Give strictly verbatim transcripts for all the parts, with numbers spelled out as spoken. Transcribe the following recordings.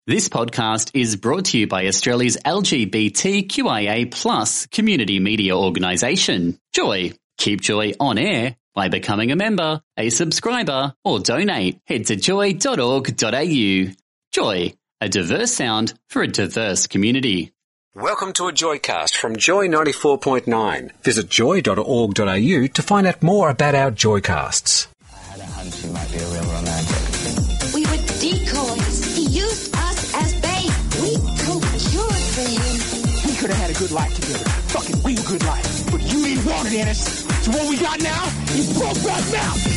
This podcast is brought to you by Australia's L G B T Q I A plus community media organisation, Joy. Keep Joy on air by becoming a member, a subscriber, or donate. Head to joy dot org dot a u. Joy, a diverse sound for a diverse community. Welcome to a Joycast from Joy ninety-four point nine. Visit joy dot org dot a u to find out more about our Joycasts. I had a hunch you might be a real romantic. We were decoys. He used us as bait. We procured for him. We could have had a good life together. Fucking real good life. But you didn't want it, Ennis. So what we got now is broke us now.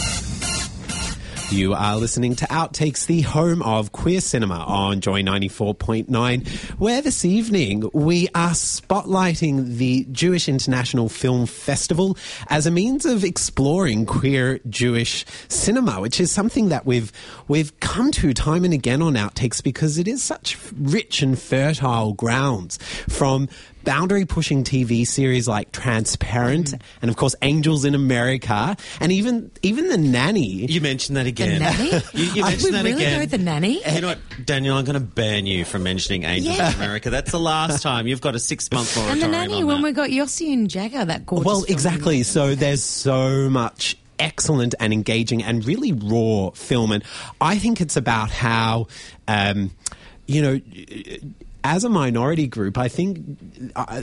You are listening to Outtakes, the home of queer cinema on Joy ninety-four point nine, where this evening we are spotlighting the Jewish International Film Festival as a means of exploring queer Jewish cinema, which is something that we've we've come to time and again on Outtakes because it is such rich and fertile grounds, from boundary-pushing T V series like Transparent mm. and, of course, Angels in America, and even even The Nanny. You mentioned that again. The Nanny? you you mentioned that really again. Go The Nanny? You know what, Daniel, I'm going to ban you from mentioning Angels Yeah. in America. That's the last time. You've got a six-month moratorium And The Nanny, on when that. we got Yossi and Jagger, that gorgeous Well, film. exactly. So there's so much excellent and engaging and really raw film, and I think it's about how, um, you know, as a minority group, I think uh,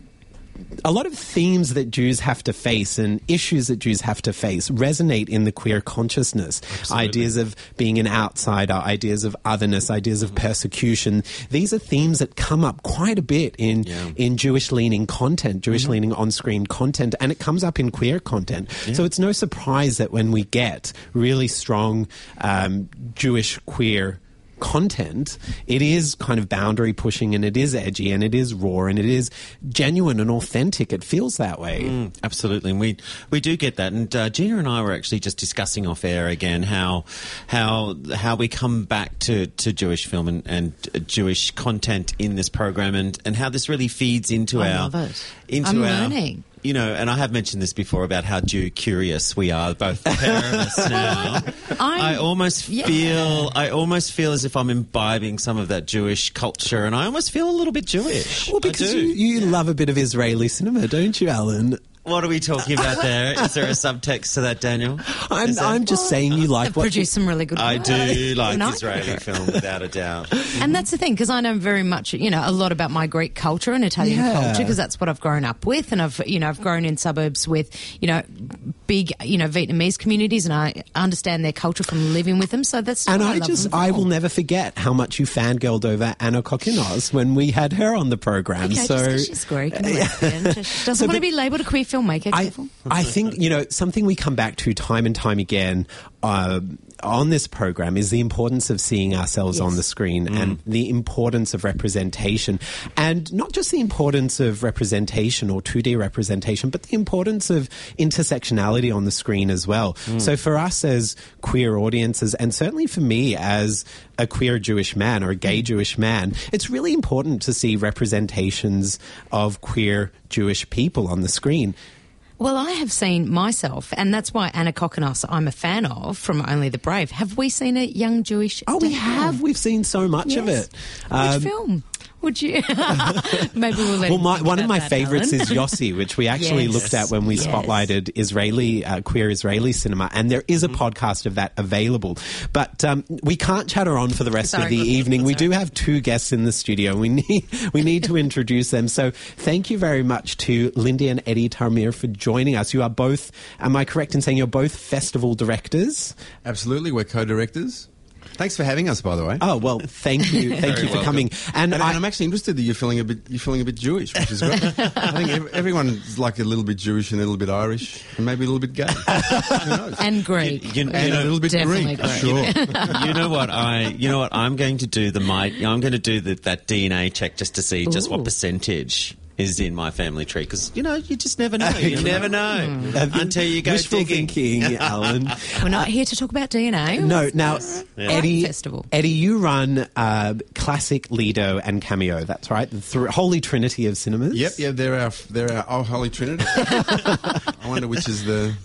a lot of themes that Jews have to face and issues that Jews have to face resonate in the queer consciousness. Absolutely. Ideas of being an outsider, ideas of otherness, ideas of persecution. These are themes that come up quite a bit in, Yeah. in Jewish-leaning content, Jewish-leaning on-screen content, and it comes up in queer content. Yeah. So it's no surprise that when we get really strong um, Jewish queer content, it is kind of boundary pushing, and it is edgy, and it is raw, and it is genuine and authentic. It feels that way. Mm, absolutely, and we we do get that. And uh, Gina and I were actually just discussing off air again how how how we come back to, to Jewish film and, and uh, Jewish content in this program, and, and how this really feeds into I our love it. into I'm our. learning. You know, and I have mentioned this before about how Jew curious we are, both the pair of us now. I'm- I almost yeah. feel, I almost feel as if I'm imbibing some of that Jewish culture, and I almost feel a little bit Jewish. Well, because I do. you, you love a bit of Israeli cinema, don't you, Alan? What are we talking about there? Is there a subtext to that, Daniel? I'm, Is there? I'm just saying you like They've what... produced some really good I work. do like And I- Israeli film, without a doubt. And that's the thing, because I know very much, you know, a lot about my Greek culture and Italian Yeah. culture, because that's what I've grown up with. And I've, you know, I've grown in suburbs with, you know, big, you know, Vietnamese communities, and I understand their culture from living with them. So that's And what I love just, them I for. will never forget how much you fangirled over Anna Kokinos when we had her on the program. Okay, so just 'cause she's Greek and Lesbian, just doesn't So, want to but be labelled a queer filmmaker. I, Careful. I think, you know, something we come back to time and time again uh, on this program is the importance of seeing ourselves Yes. on the screen and the importance of representation. And not just the importance of representation or two D representation, but the importance of intersectionality on the screen as well. So for us as queer audiences, and certainly for me as a queer Jewish man or a gay Jewish man, it's really important to see representations of queer Jewish people on the screen. Well, I have seen myself, and that's why Anna Kokinos I'm a fan of, from Only the Brave. Have we seen a young Jewish... Oh, we Daniel? have. We've seen so much of Yes. it. Which Um, film? Would you... Maybe we'll let Well, you my, think one of about my that, favourites Alan. is Yossi, which we actually Yes. looked at when we Yes. spotlighted Israeli, uh, queer Israeli cinema, and there is a podcast of that available. But um, we can't chatter on for the rest of Sorry, the good. evening. We Sorry. do have two guests in the studio. We need we need to introduce them. So thank you very much to Lindy and Eddie Tarmir for joining us. You are both, am I correct in saying you're both festival directors? Absolutely, we're co-directors. Thanks for having us, by the way. Oh, well, thank you. Thank Very you for welcome. coming. And, And, I, and I'm actually interested that you're feeling a bit you're feeling a bit Jewish, which is great. I think ev- everyone's like a little bit Jewish and a little bit Irish and maybe a little bit gay. Who knows? And Greek. You, you And know, a little bit definitely Greek, Greek. sure. you know what I? You know what I'm going to do? The my I'm going to do the, that D N A check just to see just Ooh. what percentage is in my family tree, because you know you just never know. You never know until you go wishful digging. thinking, Alan. We're not here to talk about D N A. No, now, Eddie, Festival. Eddie, you run uh, Classic, Lido, and Cameo. That's right, the th- holy trinity of cinemas. Yep, yeah, they're our they're our oh, holy trinity. I wonder which is the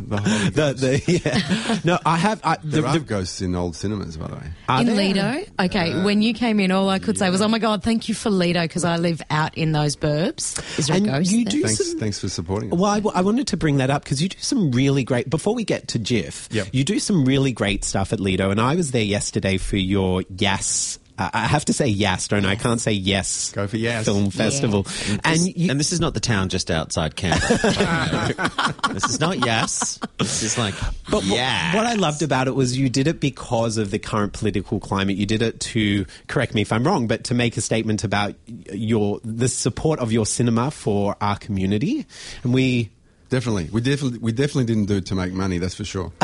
The Holy The, the, yeah. No, I have. I, the, There are the, ghosts in old cinemas, by the way. are in there? Lido. Okay, when you came in, all I could say was, "Oh my God, thank you for Lido," because I live out in those burbs. Is there And a ghost you there? do Thanks, some- thanks for supporting us. Well, I, I wanted to bring that up because you do some really great. Before we get to GIF, Yep. you do some really great stuff at Lido, and I was there yesterday for your Yas. Uh, I have to say Yas, don't I? I can't say Yes. Go for Yas. Film Festival, and you, And this is not the town just outside Canberra. This is not Yes. This is like But wh- yes. what I loved about it was you did it because of the current political climate. You did it to, correct me if I'm wrong, but to make a statement about your the support of your cinema for our community, and we. Definitely, we definitely we definitely didn't do it to make money. That's for sure.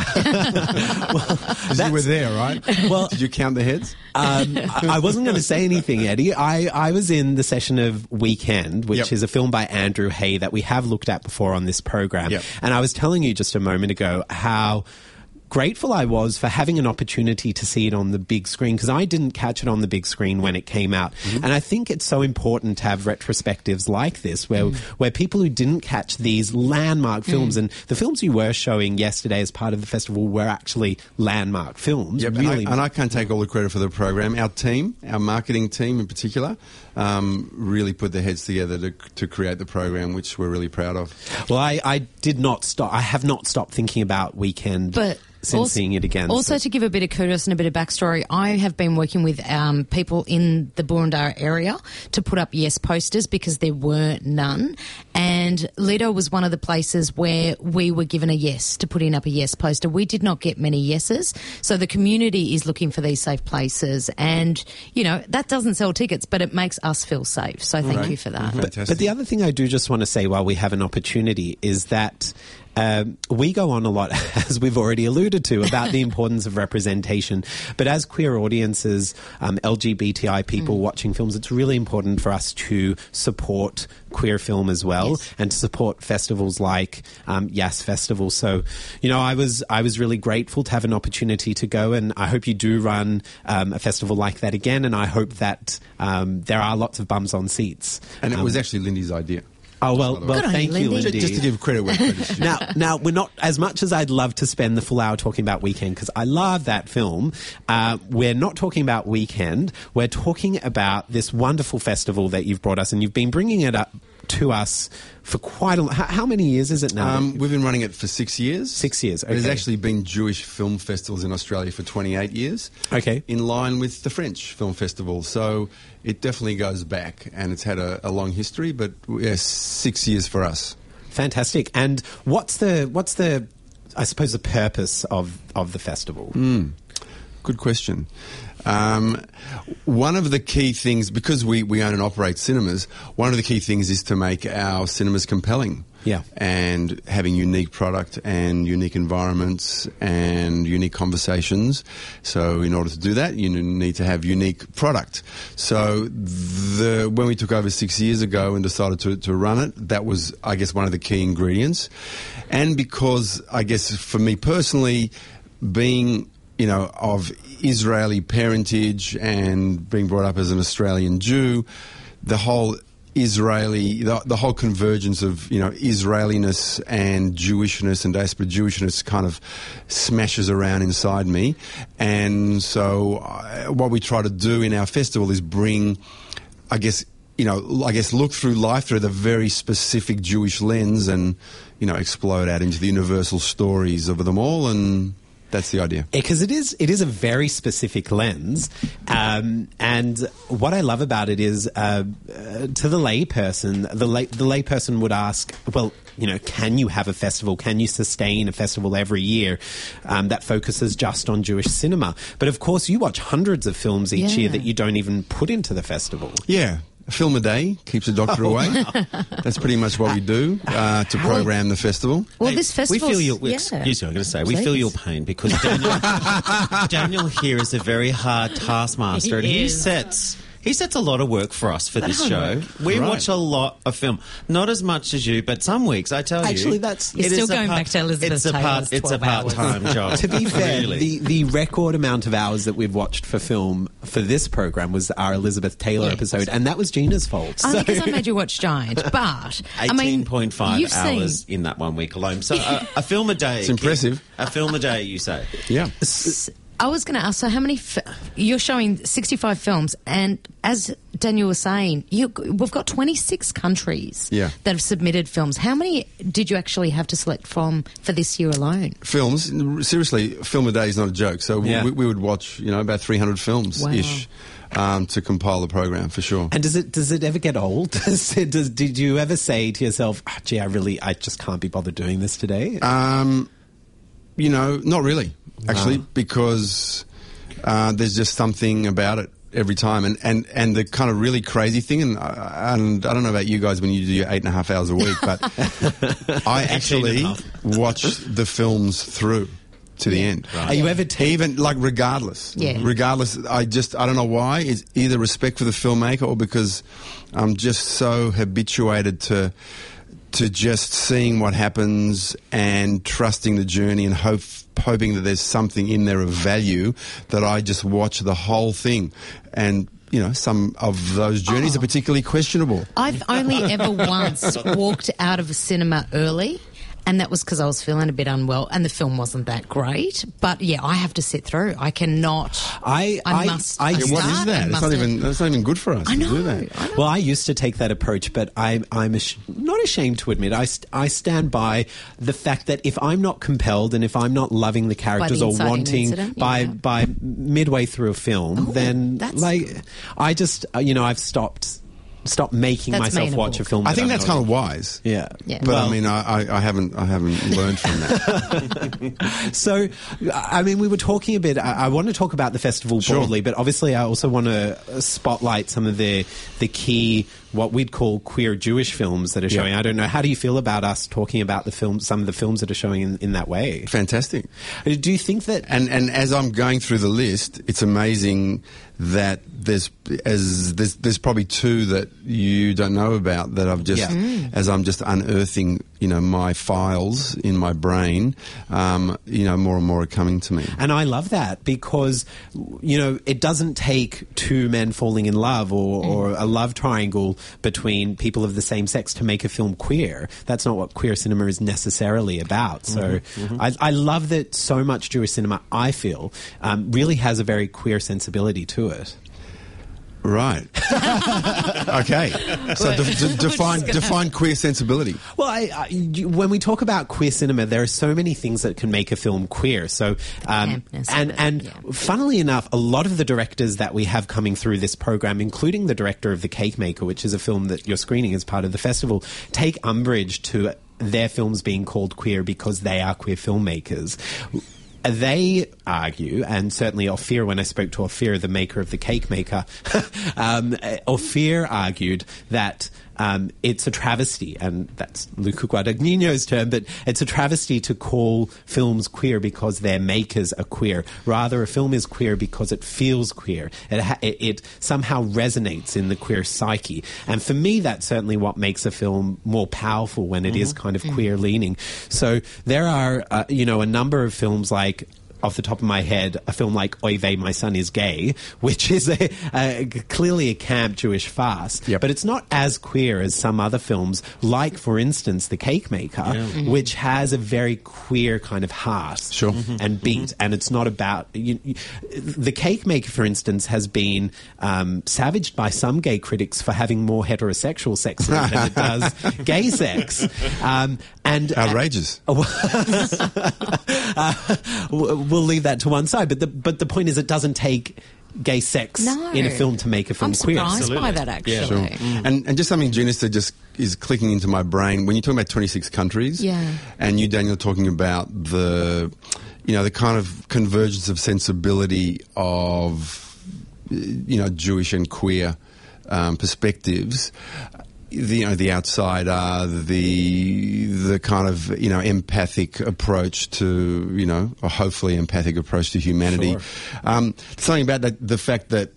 Because you were there, right? Well- did you count the heads? Um, I I wasn't going to say anything, Eddie. I, I was in the session of Weekend, which Yep. is a film by Andrew Hay that we have looked at before on this program. Yep. And I was telling you just a moment ago how grateful I was for having an opportunity to see it on the big screen, because I didn't catch it on the big screen when it came out. Mm-hmm. And I think it's so important to have retrospectives like this where Mm. where people who didn't catch these landmark films, and the films you were showing yesterday as part of the festival were actually landmark films. Yep, really. and, I, and I can't take all the credit for the program. Our team, our marketing team in particular, um, really put their heads together to, to create the program, which we're really proud of. Well, I, I did not stop. I have not stopped thinking about Weekend But since also, seeing it again. Also, so- to give a bit of kudos and a bit of backstory, I have been working with um, people in the Boroondara area to put up Yes posters because there were none. And Lido was one of the places where we were given a yes to putting up a Yes poster. We did not get many yeses. So the community is looking for these safe places. And, you know, that doesn't sell tickets, but it makes us feel safe. So thank Right. you for that. Mhm. But, Fantastic. but the other thing I do just want to say while we have an opportunity is that um, we go on a lot, as we've already alluded to, about the importance of representation. But as queer audiences, um, L G B T I people Mm. watching films, it's really important for us to support queer film as well, Yes. and to support festivals like um, Yas Festival. So, you know, I was I was really grateful to have an opportunity to go, and I hope you do run um, a festival like that again. And I hope that um, there are lots of bums on seats. And it Um, was actually Lindy's idea. Oh, well, by the way. well Good on thank you, you, Lindy. Lindy. Just to give credit where credit's due. Now, now we're not as much as I'd love to spend the full hour talking about Weekend, because I love that film. Uh, we're not talking about Weekend. We're talking about this wonderful festival that you've brought us, and you've been bringing it up to us for quite a. How, how many years is it now? Um, we've been running it for six years. Six years, There's okay. actually been Jewish film festivals in Australia for twenty-eight years. Okay. In line with the French Film Festival. So it definitely goes back, and it's had a, a long history, but yes, six years for us. Fantastic. And what's the what's the I suppose the purpose of of the festival? Good question. Um, one of the key things, because we, we own and operate cinemas, one of the key things is to make our cinemas compelling. Yeah. And having unique product and unique environments and unique conversations. So in order to do that, you need to have unique product. So the when we took over six years ago and decided to, to run it, that was, I guess, one of the key ingredients. And because, I guess, for me personally, being, you know, of Israeli parentage and being brought up as an Australian Jew, the whole Israeli, the, the whole convergence of, you know, Israeliness and Jewishness and diaspora Jewishness kind of smashes around inside me. And so uh, what we try to do in our festival is bring, I guess, you know, I guess look through life through the very specific Jewish lens and, you know, explode out into the universal stories of them all, and that's the idea. Because it is, it is a very specific lens, um, and what I love about it is, uh, uh, to the lay person, the lay, the lay person would ask, well, you know, can you have a festival? Can you sustain a festival every year um, that focuses just on Jewish cinema? But of course, you watch hundreds of films each Yeah. year that you don't even put into the festival. Yeah. A film a day keeps the doctor away. That's pretty much what we do uh, to program the festival. Well, Hey, this we festival. feel your. Yeah. Excuse me, I'm going to say we feel Please. your pain because Daniel, Daniel here is a very hard taskmaster, and He he is. sets. He sets a lot of work for us for this show. We Right. watch a lot of film. Not as much as you, but some weeks, I tell you. Actually, that's- You're it still is a going part- back to Elizabeth it's a Taylor's part, It's a twelve hours. part-time job. To be fair, Really. the, the record amount of hours that we've watched for film for this program was our Elizabeth Taylor Yeah. episode, and that was Gina's fault. Only So- because I made you watch Giant, but I mean, eighteen point five you've hours seen. in that one week alone. So uh, a film a day. It's impressive. A film a day, you say? Yeah. I was going to ask, so how many? Fi- you're showing sixty-five films, and as Daniel was saying, you, we've got twenty-six countries Yeah. that have submitted films. How many did you actually have to select from for this year alone? Films, seriously, film a day is not a joke. So Yeah. we, we would watch, you know, about three hundred films ish um, to compile the program for sure. And does it does it ever get old? Does it, does, did you ever say to yourself, oh, "Gee, I really, I just can't be bothered doing this today"? Um, you know, not really, actually, because uh, there's just something about it every time. And, and, and the kind of really crazy thing, and, uh, and I don't know about you guys when you do your eight and a half hours a week, but I actually watch the films through to the end. Are you ever ta- Even, like, regardless. Yeah. Regardless, I just, I don't know why. It's either respect for the filmmaker or because I'm just so habituated to to just seeing what happens and trusting the journey and hope, hoping that there's something in there of value that I just watch the whole thing. And, you know, some of those journeys Oh. are particularly questionable. I've only ever once walked out of a cinema early, and that was because I was feeling a bit unwell, and the film wasn't that great. But yeah, I have to sit through. I cannot. I- I, I- must. I- I Yeah, What start is that? and It's must not end. even, that's not even good for us I to know. do that. I know. Well, I used to take that approach, but I, I'm ash- not ashamed to admit I, st- I stand by the fact that if I'm not compelled and if I'm not loving the characters the or inciting wanting incident, by yeah. by midway through a film, Oh, then that's- like I just uh, you know I've stopped stopped making That's myself me in a watch a book. film. I that think I'm that's not- kind of wise. yeah. Yeah. But I Well- mean, I, I, I haven't, I haven't learned from that. So, I mean, we were talking a bit. I, I want to talk about the festival Sure. broadly, but obviously, I also want to spotlight some of the the key, what we'd call queer Jewish films that are Yeah. showing. I don't know. How do you feel about us talking about the film, some of the films that are showing in, in that way? Fantastic. Do you think that? And and as I'm going through the list, it's amazing that there's as there's there's probably two that you don't know about that I've just Yeah. Mm. as I'm just unearthing, you know, my files in my brain, um, you know, more and more are coming to me. And I love that because, you know, it doesn't take two men falling in love or, or a love triangle between people of the same sex to make a film queer. That's not what queer cinema is necessarily about. So I, I love that so much Jewish cinema, I feel, um, really has a very queer sensibility to it. Right. Okay. So de- de- define define queer sensibility. Well, I, I, you- when we talk about queer cinema, there are so many things that can make a film queer. So, um, Campness and of it, and yeah. funnily enough, a lot of the directors that we have coming through this program, including the director of The Cake Maker, which is a film that you're screening as part of the festival, take umbrage to their films being called queer because they are queer filmmakers. They argue, and certainly Ophir, when I spoke to Ophir, the maker of The Cake Maker, um, Ophir argued that um, it's a travesty, and that's Luca Guadagnino's term, but it's a travesty to call films queer because their makers are queer. Rather, a film is queer because it feels queer. It, ha- it, it somehow resonates in the queer psyche. And for me, that's certainly what makes a film more powerful when it is kind of queer leaning. So there are, uh, you know, a number of films like, off the top of my head, a film like Oy Vey, My Son is Gay, which is a, a, clearly a camp Jewish farce, Yep. but it's not as queer as some other films, like, for instance, The Cake Maker, which has a very queer kind of heart Sure. and beat, and it's not about... You, you, the Cake Maker, for instance, has been um, savaged by some gay critics for having more heterosexual sex in it than it does gay sex. Um, and Outrageous. uh, we'll leave that to one side, but the but the point is, it doesn't take gay sex No. in a film to make a film I'm queer. surprised by that, actually. Sure. And and just something Gina said just is clicking into my brain. When you're talking about twenty-six countries, Yeah. and you, Daniel, talking about the, you know, the kind of convergence of sensibility of, you know, Jewish and queer um, perspectives. The, you know, the outsider, the the kind of, you know, empathic approach to, you know, or hopefully empathic approach to humanity. Um, something about that, the fact that, you know,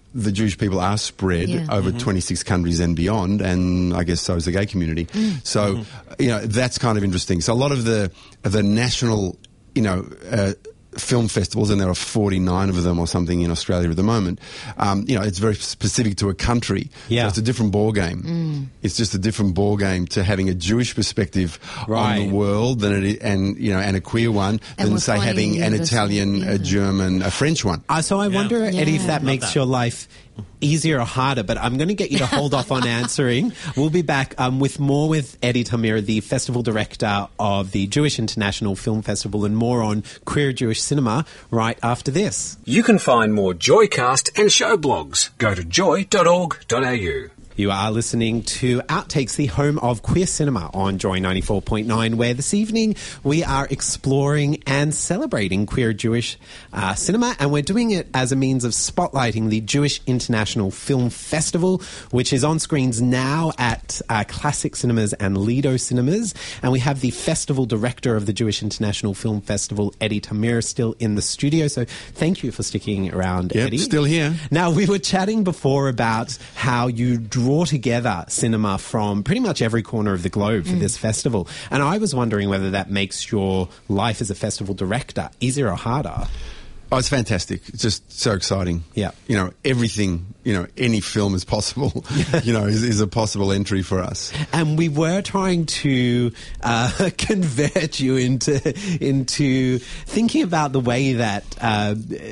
the Jewish people are spread Yeah. over twenty-six countries and beyond, and I guess so is the gay community. So, Mm-hmm. you know, that's kind of interesting. So a lot of the of the national, you know, uh, film festivals, and there are forty-nine of them or something in Australia at the moment, um, you know, it's very specific to a country. Yeah. So it's a different ball game. It's just a different ball game to having a Jewish perspective Right. on the world than it is, and, you know, and a queer one And than, we're say, finding having an universal- Italian, yeah. a German, a French one. Uh, so I wonder, Eddie, if Yeah. that makes that. your life easier or harder, but I'm going to get you to hold off on answering. We'll be back um, with more with Eddie Tamir, the festival director of the Jewish International Film Festival, and more on queer Jewish cinema right after this. You can find more Joycast and show blogs. Go to joy dot org dot a u. You are listening to Outtakes, the home of queer cinema on Joy ninety-four point nine, where this evening we are exploring and celebrating queer Jewish uh, cinema, and we're doing it as a means of spotlighting the Jewish International Film Festival, which is on screens now at uh, Classic Cinemas and Lido Cinemas. And we have the festival director of the Jewish International Film Festival, Eddie Tamir, still in the studio. So thank you for sticking around, Yep, Eddie. still here. Now, we were chatting before about how you draw together cinema from pretty much every corner of the globe for this festival. And I was wondering whether that makes your life as a festival director easier or harder. Oh, it's fantastic. It's just so exciting. Yeah. You know, everything, you know, any film is possible, you know, is, is a possible entry for us. And we were trying to uh, convert you into into thinking about the way that uh,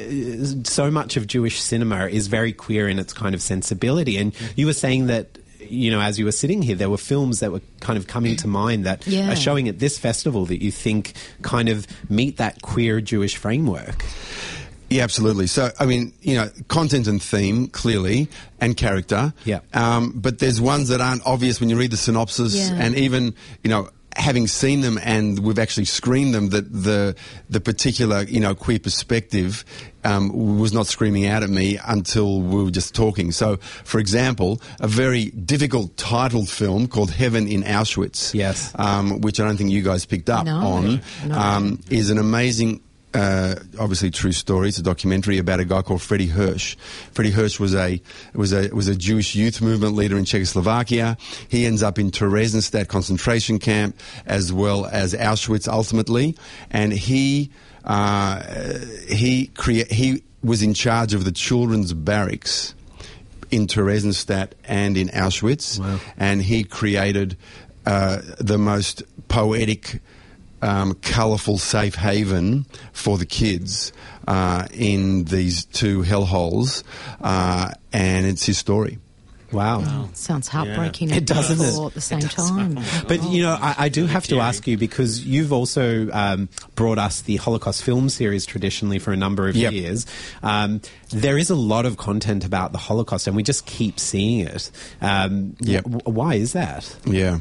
so much of Jewish cinema is very queer in its kind of sensibility. And you were saying that, you know, as you were sitting here, there were films that were kind of coming to mind that Yeah. are showing at this festival that you think kind of meet that queer Jewish framework. Yeah, absolutely. So, I mean, you know, content and theme, clearly, and character. Yeah. Um, but there's ones that aren't obvious when you read the synopsis, Yeah. and even, you know, having seen them and we've actually screened them, that the the particular, you know, queer perspective um, was not screaming out at me until we were just talking. So, for example, a very difficult titled film called Heaven in Auschwitz, Yes. um, which I don't think you guys picked up No, on, no. um, is an amazing. Uh, obviously, true story. It's a documentary about a guy called Freddie Hirsch. Freddie Hirsch was a was a was a Jewish youth movement leader in Czechoslovakia. He ends up in Theresienstadt concentration camp as well as Auschwitz ultimately, and he uh, he crea- he was in charge of the children's barracks in Theresienstadt and in Auschwitz, Wow. and he created uh, the most poetic. Um, colourful safe haven for the kids uh, in these two hellholes, uh, and it's his story. Wow. Sounds heartbreaking. It does, and doesn't it? beautiful at the same time. But, you know, I, I do have to ask you, because you've also um, brought us the Holocaust film series traditionally for a number of Yep. years. Um, there is a lot of content about the Holocaust, and we just keep seeing it. Um, Yep. w- why is that? Yeah.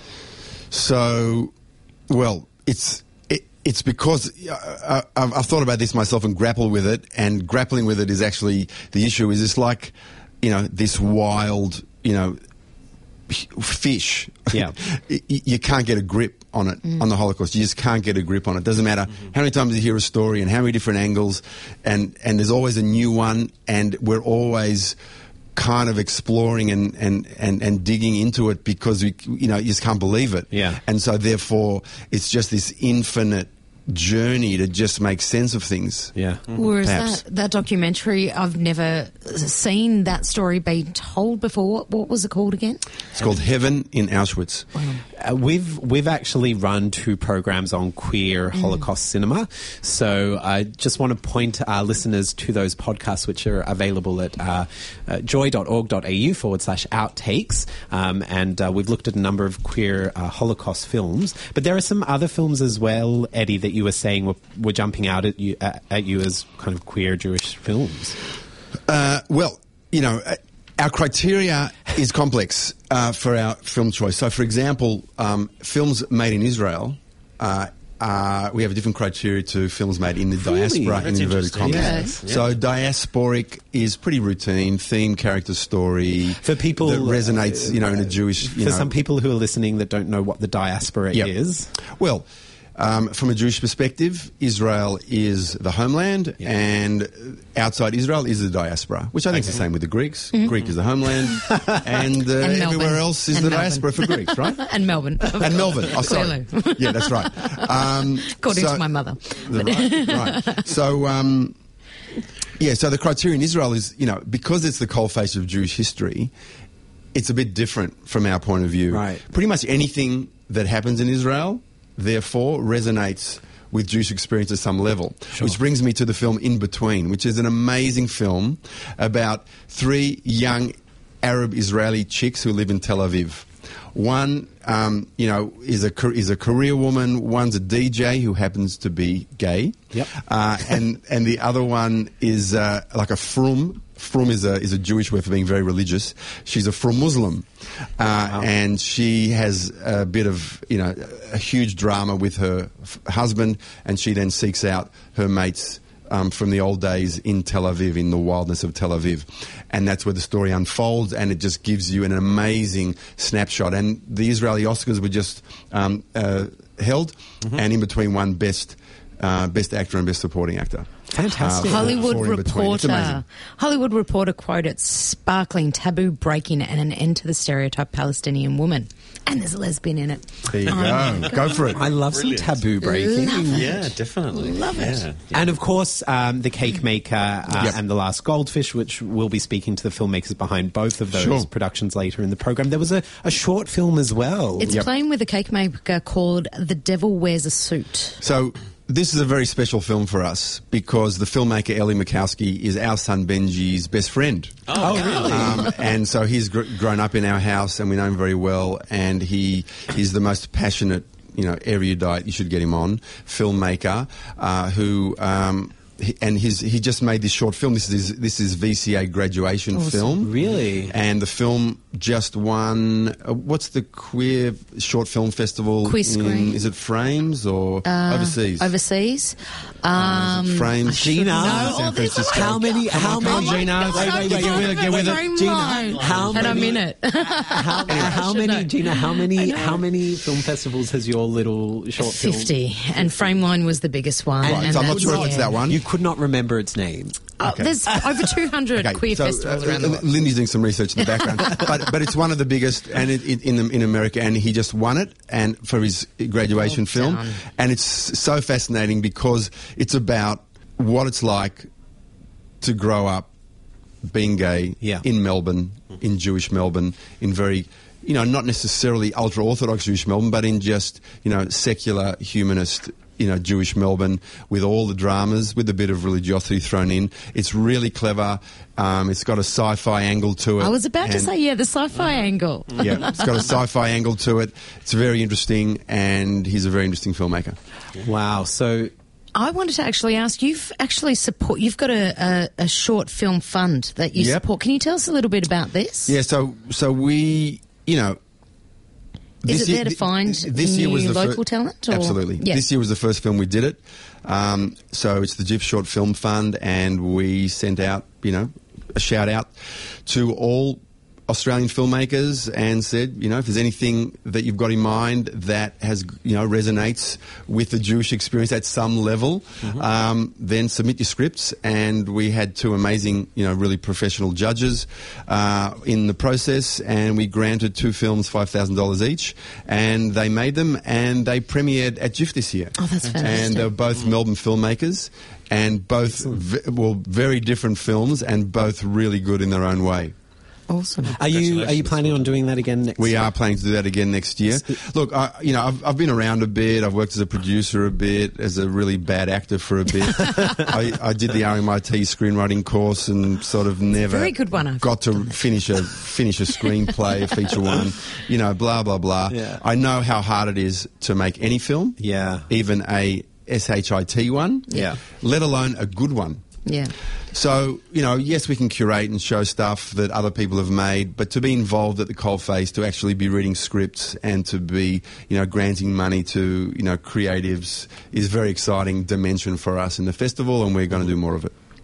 So, well, it's it, it's because uh, I've, I've thought about this myself and grappled with it, and grappling with it is actually the issue. Is it's like, you know, this wild, you know, fish. Yeah. Y- you can't get a grip on it, on the Holocaust. You just can't get a grip on it. Doesn't matter how many times you hear a story and how many different angles, and, and there's always a new one, and we're always kind of exploring and, and, and, and digging into it because we, you know, you just can't believe it. Yeah. And so therefore it's just this infinite journey to just make sense of things. Yeah. Whereas Perhaps. that, that documentary, I've never seen that story being told before. What, what was it called again? It's called Heaven in Auschwitz. Uh, we've we've actually run two programs on queer Holocaust cinema, so I just want to point our listeners to those podcasts, which are available at uh, uh, joy.org.au forward slash outtakes, um, and uh, we've looked at a number of queer uh, Holocaust films, but there are some other films as well, Eddie, that you were saying were, were jumping out at you at, at you as kind of queer Jewish films. Uh, well, you know, uh, our criteria is complex uh, for our film choice. So, for example, um, films made in Israel, uh, uh, we have a different criteria to films made in the Really? diaspora, That's in inverted interesting. commas. Yes. So, diasporic is pretty routine, theme, character, story. For people that resonates, you know, in a Jewish. You For know, some people who are listening that don't know what the diaspora Yep. is, Well, um, from a Jewish perspective, Israel is the homeland, Yeah. and outside Israel is the diaspora, which I think is the same with the Greeks. Mm-hmm. Greek is the homeland, and, uh, And everywhere Melbourne. else is And the Melbourne. diaspora for Greeks, right? And Melbourne. And Melbourne. Oh, sorry. Clearly. Yeah, that's right. Um, According so- to my mother. the- right, right. So, um, yeah, so the criteria in Israel is, you know, because it's the coalface of Jewish history, it's a bit different from our point of view. Right. Pretty much anything that happens in Israel, therefore, resonates with Jewish experience at some level. Which brings me to the film In Between, which is an amazing film about three young Arab Israeli chicks who live in Tel Aviv. One, um, you know, is a car- is a career woman. One's a D J who happens to be gay. Yep. Uh, and and the other one is uh, like a frum. Frum is a is a Jewish word for being very religious. She's a frum Muslim, uh, and she has a bit of you know a huge drama with her f- husband, and she then seeks out her mates. Um, from the old days in Tel Aviv, in the wildness of Tel Aviv. And that's where the story unfolds, and it just gives you an amazing snapshot. And the Israeli Oscars were just um, uh, held, and In Between won Best uh, Best Actor and Best Supporting Actor. Fantastic. Uh, Hollywood for In Between. It's amazing. Reporter. Hollywood Reporter quoted sparkling, taboo breaking, and an end to the stereotype Palestinian woman. And there's a lesbian in it. There you Oh my go. Go for it. I love some taboo breaking. Yeah, definitely. Love it. Yeah. And of course, um, The Cake Maker uh, Yep. and The Last Goldfish, which we'll be speaking to the filmmakers behind both of those Sure. productions later in the program. There was a, a short film as well. It's Yep. playing with a cake maker called The Devil Wears a Suit. So this is a very special film for us because the filmmaker Ellie Makowski is our son Benji's best friend. Oh, really? Um, and so he's gr- grown up in our house, and we know him very well. And he is the most passionate, you know, erudite. You should get him on filmmaker uh, who. Um, he- and his, he just made this short film. This is this is V C A graduation film. Really? And the film just won. Uh, what's the queer short film festival? Queer in- Screen. Is it Frames or overseas? Overseas. Is Um, it Frames. Gina, No, San oh, there's a- Francisco. how many? How Come on, many? Gina. Wait, wait, wait, get with it, get with it. Frame Gina, line. how And I'm many- in it. How, how should many, know. Gina? How many? How many film festivals has your little short film? fifty. And Frameline was the biggest one. Right, and so I'm not that's- sure if it's yeah. that one. You could not remember its name. Oh, there's over two hundred Okay, queer so, festivals uh, around the uh, world. Lindy's doing some research in the background, but but it's one of the biggest, and it, it, in the, in America, and he just won it, and for his graduation Well film, done. and it's so fascinating because it's about what it's like to grow up being gay Yeah. in Melbourne, in Jewish Melbourne, in very, you know, not necessarily ultra orthodox Jewish Melbourne, but in just you know secular humanist. You know, Jewish Melbourne with all the dramas, with a bit of religiosity thrown in. It's really clever. Um, it's got a sci-fi angle to it. I was about to and- say, yeah, the sci-fi angle. yeah, it's got a sci-fi angle to it. It's very interesting, and he's a very interesting filmmaker. Wow. So I wanted to actually ask, you've actually support, you've got a, a, a short film fund that you Yep. support. Can you tell us a little bit about this? Yeah, so so we, you know. Is this it year- there to find this year was new the fir- local talent, or- Absolutely. Yeah. This year was the first film we did it. Um, so it's the J I F Short Film Fund, and we sent out, you know, a shout out to all Australian filmmakers and said, you know, if there's anything that you've got in mind that has, you know, resonates with the Jewish experience at some level, um, then submit your scripts. And we had two amazing, you know, really professional judges uh, in the process, and we granted two films five thousand dollars each, and they made them, and they premiered at J I F this year. Oh, that's And fantastic. they're both Melbourne filmmakers, and both, v- well, very different films, and both really good in their own way. Awesome. are you are you planning on doing that again next We year? are planning to do that again next year. Look, I, you know, I've, I've been around a bit. I've worked as a producer a bit, as a really bad actor for a bit. I, I did the R M I T screenwriting course and sort of never very good one, I've got to finish a finish a screenplay, a feature one. You know, blah blah blah. Yeah. I know how hard it is to make any film. Yeah. even a S H I T one. Yeah. let alone a good one. Yeah. So, you know, yes, we can curate and show stuff that other people have made, but to be involved at the coalface, to actually be reading scripts and to be, you know, granting money to, you know, creatives is a very exciting dimension for us in the festival, and we're going to do more of it.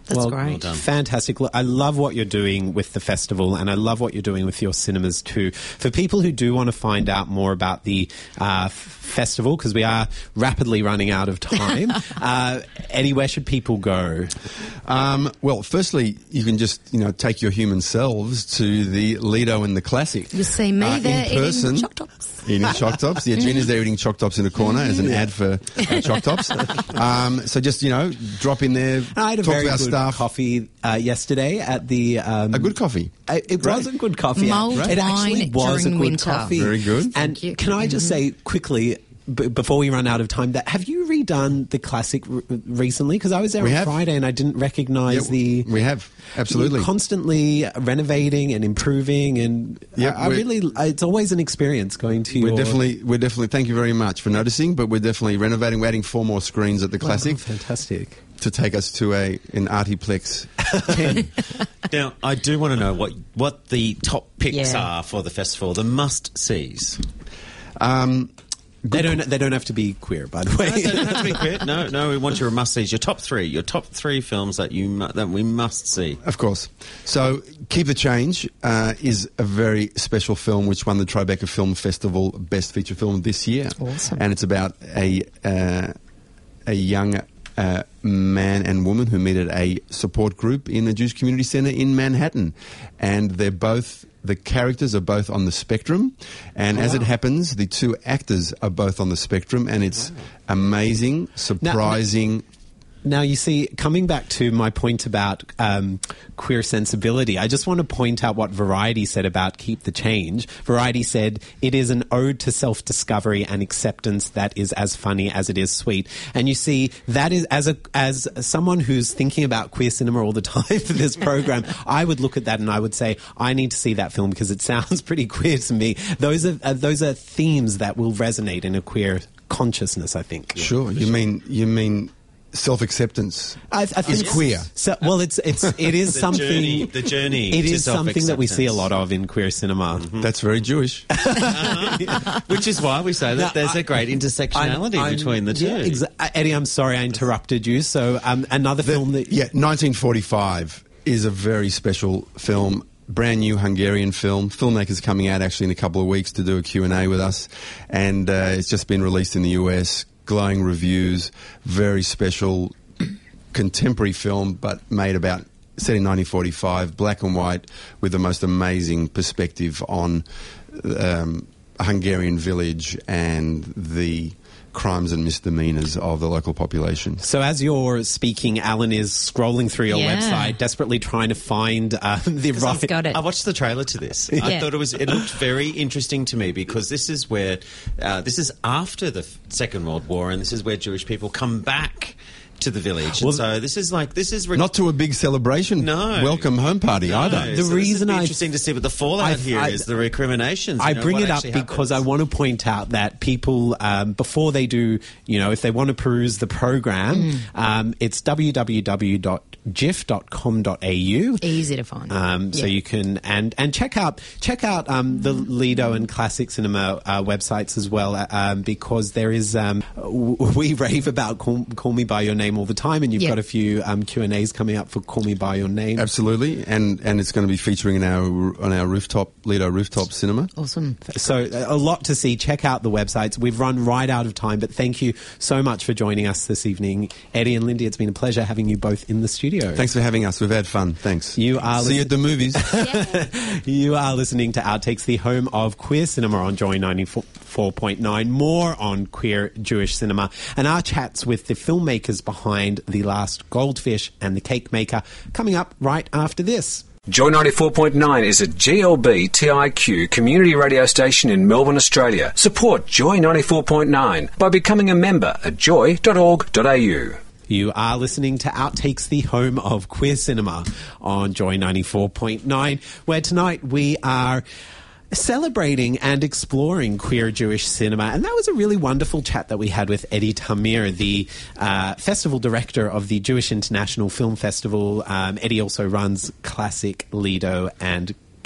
That's well, great. Well done. Fantastic. Look, I love what you're doing with the festival, and I love what you're doing with your cinemas too. For people who do want to find out more about the uh, f- festival, because we are rapidly running out of time, uh, Eddie, where should people go? Um, well, firstly, you can just you know take your human selves to the Lido and the Classic. You'll see me uh, there in person, eating choc tops. Eating choc tops. Yeah, Gina's there eating choc tops in a corner as an ad for uh, choc tops. Um, so just you know, drop in there. I had a talk very to our good staff. coffee uh, yesterday at the... Um, A good coffee. I- It Great. was a good coffee. Mulled It actually wine was a during good winter. coffee. Very good. And you. can I just say quickly, b- before we run out of time, that have you redone the Classic r- recently? Because I was there We on have. Friday and I didn't recognise Yeah, the... we have. Absolutely. You're constantly renovating and improving, and Yeah, I, I we're- really... It's always an experience going to We're your... definitely, we're definitely. Thank you very much for noticing. But we're definitely renovating. We're adding four more screens at the Wow, Classic fantastic. to take us to a an Artiplex ten. Now, I do want to know what what the top picks Yeah. are for the festival, the must-sees. Um, They don't. They don't have to be queer, by the way. No, they don't have to be queer. No, no, we want your must-sees, your top three, your top three films that you mu- that we must see. Of course. So, Keep the Change uh, is a very special film which won the Tribeca Film Festival Best Feature Film this year. Awesome. And it's about a uh, a young uh, man and woman who meet at a support group in the Jewish Community Centre in Manhattan. And they're both... The characters are both on the spectrum, and Oh, as wow. it happens, the two actors are both on the spectrum, and it's amazing, surprising. Now, you see, coming back to my point about um, queer sensibility, I just want to point out what Variety said about Keep the Change. Variety said, it is an ode to self-discovery and acceptance that is as funny as it is sweet. And you see, that is, as a as someone who's thinking about queer cinema all the time for this program, I would look at that and I would say, I need to see that film because it sounds pretty queer to me. Those are, uh, those are themes that will resonate in a queer consciousness, I think. Sure, you mean you mean self-acceptance I, I think is queer. So, well, it's it's it is The something. journey- the journey It to is something that we see a self-acceptance. lot of in queer cinema. That's very Jewish. Which is why we say that Now, there's I- a great intersectionality I'm- I'm- between the two. Yeah, exa- uh, Eddie, I'm sorry I interrupted you. So, um, another film that Yeah, nineteen forty-five is a very special film. Brand new Hungarian film. Filmmakers coming out actually in a couple of weeks to do a Q and A with us. And uh, it's just been released in the U S. Glowing reviews. Very special contemporary film, but made about, set in nineteen forty-five, black and white, with the most amazing perspective on um, a Hungarian village and the crimes and misdemeanors of the local population. So as you're speaking, Alan is scrolling through your Yeah. website, desperately trying to find uh, the I've right... got it. I watched the trailer to this. I Yeah. thought it was it looked very interesting to me because this is where uh, this is after the f- Second World War, and this is where Jewish people come back to the village. Well, and so this is like this is re- Not to a big celebration, No. welcome home party No. either. The So this reason would be I- interesting to see what the fallout I- here is, I- the recriminations. I you know, bring what it up actually because I happens. want to point out that people, um, before they do, you know, if they want to peruse the program, um, it's w w w dot gif dot com dot a u. Easy to find. Um, So Yeah. you can and and check out check out um, the Lido and Classic Cinema uh, websites as well, uh, um, because there is um, w- we rave about Call, Call Me by Your Name all the time, and you've Yeah. got a few um, Q and A's coming up for Call Me by Your Name. Absolutely, and and it's going to be featuring in our on our rooftop Lido rooftop cinema. Awesome. So uh, a lot to see. Check out the websites. We've run right out of time, but thank you so much for joining us this evening, Eddie and Lindy. It's been a pleasure having you both in the studio. Thanks for having us. We've had fun. Thanks. You are See you at the movies. You are listening to Outtakes, the home of queer cinema on Joy ninety-four point nine. More on queer Jewish cinema and our chats with the filmmakers behind The Last Goldfish and The Cake Maker coming up right after this. Joy ninety-four point nine is a G L B T I Q community radio station in Melbourne, Australia. Support Joy ninety-four point nine by becoming a member at joy dot org dot a u. You are listening to Outtakes, the home of queer cinema on Joy ninety-four point nine, where tonight we are celebrating and exploring queer Jewish cinema. And that was a really wonderful chat that we had with Eddie Tamir, the uh, festival director of the Jewish International Film Festival. Um, Eddie also runs Classic, Lido and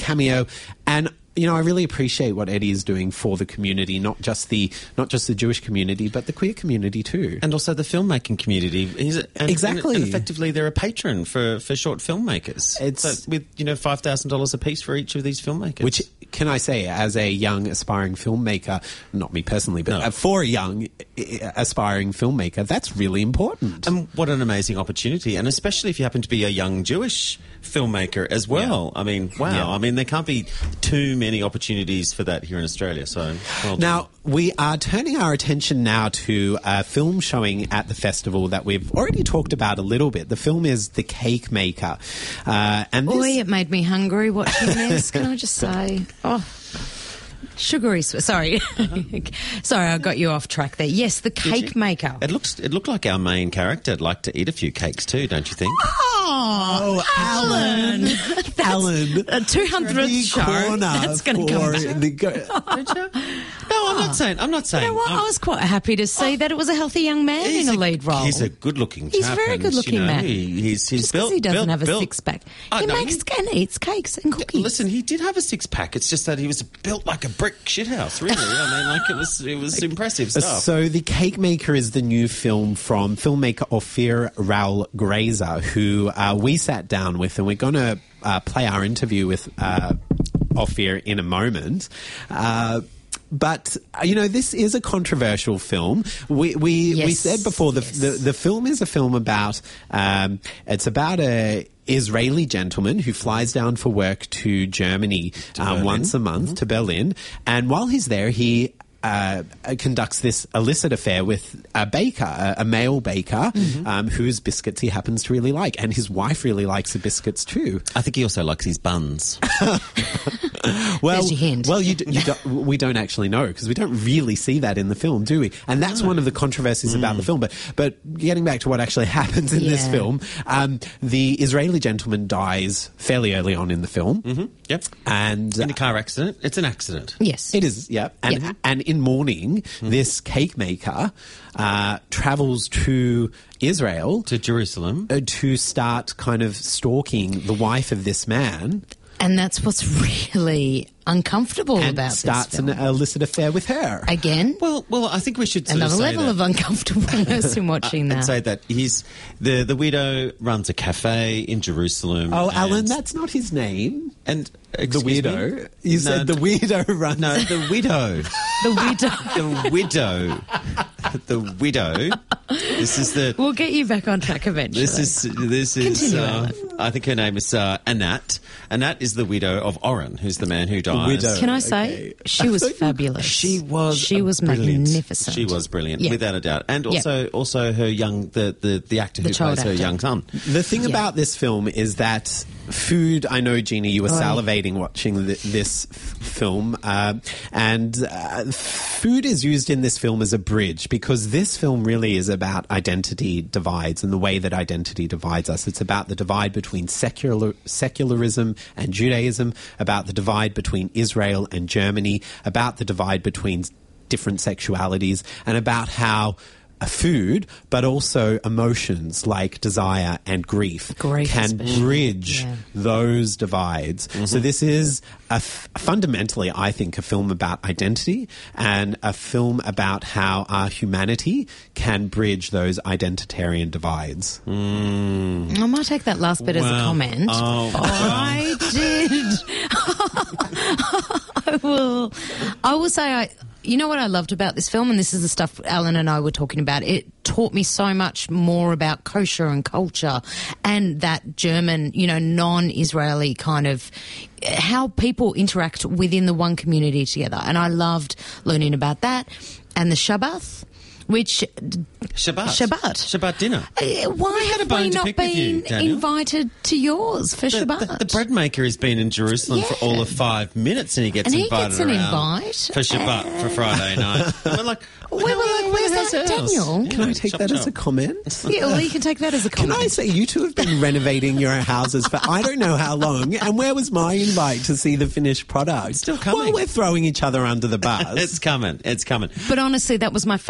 cameo. And you know, I really appreciate what Eddie is doing for the community, not just the not just the Jewish community, but the queer community too, and also the filmmaking community. He's, and, exactly, and, and effectively, they're a patron for, for short filmmakers. It's so with you know five thousand dollars a piece for each of these filmmakers. Which, can I say, as a young aspiring filmmaker, not me personally, but no. for a young aspiring filmmaker, that's really important. And what an amazing opportunity, and especially if you happen to be a young Jewish filmmaker as well. Yeah. I mean, wow. Yeah. I mean, there can't be too many opportunities for that here in Australia. So well now we are turning our attention now to a film showing at the festival that we've already talked about a little bit. The film is The Cake Maker, uh, and this... Boy, it made me hungry watching this. Can I just say, oh. Sugary, sorry, sorry, I got you off track there. Yes, the cake maker. It looks, it looked like our main character would like to eat a few cakes too, don't you think? Oh, Alan, Alan, a two hundredth show. That's going to come. The go- no, I'm not saying. I'm not saying. You know what? I'm, I was quite happy to see oh, that it was a healthy young man in a, a lead role. He's a good-looking chap. He's a very good-looking you know, man. He, he's he's Just built. He doesn't built, have a built. six-pack. Oh, he no, makes he, and eats cakes and cookies. Listen, he did have a six-pack. It's just that he was built like a brick shithouse. Really, I mean, like it was. It was impressive stuff. So, The Cake Maker is the new film from filmmaker Ophir Raul Grazer, who uh, we sat down with, and we're going to uh, play our interview with uh, Ophir in a moment. Uh, But, you know, this is a controversial film. We we, yes. we said before, the, yes. the the film is a film about, um, it's about a Israeli gentleman who flies down for work to Germany to um, once a month, mm-hmm. to Berlin. And while he's there, he uh, conducts this illicit affair with a baker, a, a male baker, mm-hmm. um, whose biscuits he happens to really like. And his wife really likes the biscuits too. I think he also likes his buns. Well, There's your hint. well, you, d- you don't, we don't actually know because we don't really see that in the film, do we? And that's no. one of the controversies mm. about the film. But but getting back to what actually happens in yeah. this film, um, the Israeli gentleman dies fairly early on in the film. Mm-hmm. Yep. And in a car accident. It's an accident. Yes, it is. Yeah. And yep. and in mourning, mm-hmm. this cake maker uh, travels to Israel, to Jerusalem, uh, to start kind of stalking the wife of this man. And that's what's really uncomfortable and about starts this film. an illicit affair with her. Again? Well, well, I think we should sort Another of say level that. of uncomfortableness in watching that. I'd say that he's the the widow runs a cafe in Jerusalem. Oh, Alan, that's not his name. And the weirdo. Me? You no, said the weirdo runs. No, the widow. the widow. the widow. The widow. This is the. We'll get you back on track eventually. This is this is. Uh, I think her name is uh, Anat. Anat is the widow of Oren, who's the man who dies. Widow. Can I say Okay. she was fabulous? She was. She was brilliant. magnificent. She was brilliant, yeah. without a doubt. And also, yeah. also her young the the, the actor The who child plays her actor. young son. The thing Yeah. about this film is that food. I know, Gina, you were Oh, yeah. salivating watching th- this f- film, uh, and uh, food is used in this film as a bridge because this film really is about identity divides and the way that identity divides us. It's about the divide between secular secularism and Judaism, about the divide between Israel and Germany, about the divide between different sexualities, and about how a food, but also emotions like desire and grief, Grief can especially. bridge Yeah. those divides. Mm-hmm. So this is a f- fundamentally, I think, a film about identity and a film about how our humanity can bridge those identitarian divides. Mm. I might take that last bit as a Well, comment. oh, I did. I will. I will say I. You know what I loved about this film, and this is the stuff Alan and I were talking about. It taught me so much more about kosher and culture, and that German, you know, non-Israeli kind of how people interact within the one community together. And I loved learning about that and the Shabbat. Which Shabbat. Shabbat. Shabbat dinner. Uh, why We had a have bone we to not pick with you, been Daniel. invited to yours for The, Shabbat? the, the bread maker has been in Jerusalem for all of Yeah. five minutes, and he gets And he invited gets an around invite. for Shabbat for Friday night. And we're like, We were like, where's how's that, the house? Daniel? Can I take Chop, that chop. as a comment? Yeah, well, you can take that as a Can comment. I say you two have been renovating your houses for I don't know how long, and where was my invite to see the finished product? Still coming. Well, we're throwing each other under the bus. It's coming. It's coming. But honestly, that was my favourite part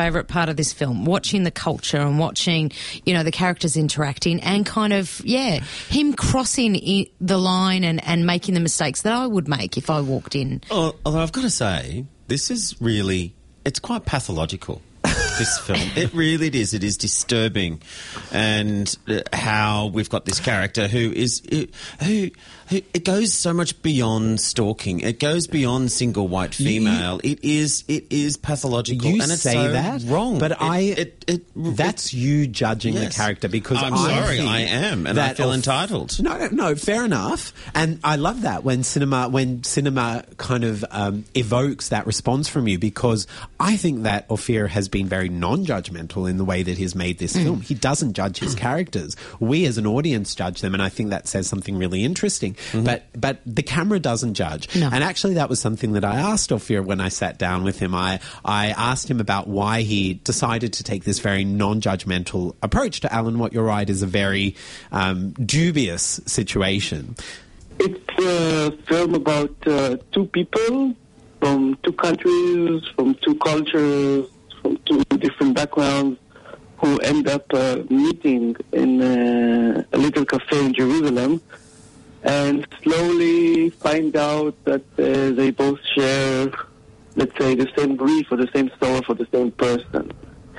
of this film, watching the culture and watching, you know, the characters interacting and kind of, yeah, him crossing I- the line and, and making the mistakes that I would make if I walked in. Oh, although I've got to say, this is really, it's quite pathological. This film, it really it is. It is disturbing, and uh, how we've got this character who is who, who who it goes so much beyond stalking. It goes beyond single white female. You, it is it is pathological, you and it's say so that wrong. but it, I it, it, it that's you judging yes. the character because I'm I sorry, think I am, and that I feel of, entitled. No, no, no, fair enough, and I love that when cinema when cinema kind of um, evokes that response from you, because I think that Ophir has been very non-judgmental in the way that he's made this Mm. film. He doesn't judge his characters. We as an audience judge them, and I think that says something really interesting. Mm-hmm. But but the camera doesn't judge. No. And actually that was something that I asked Ophir when I sat down with him. I, I asked him about why he decided to take this very non-judgmental approach to Alan, What You're Right is a very um, dubious situation. It's a film about uh, two people from two countries, from two cultures, from two different backgrounds, who end up uh, meeting in uh, a little cafe in Jerusalem and slowly find out that uh, they both share, let's say, the same grief or the same sorrow for the same person.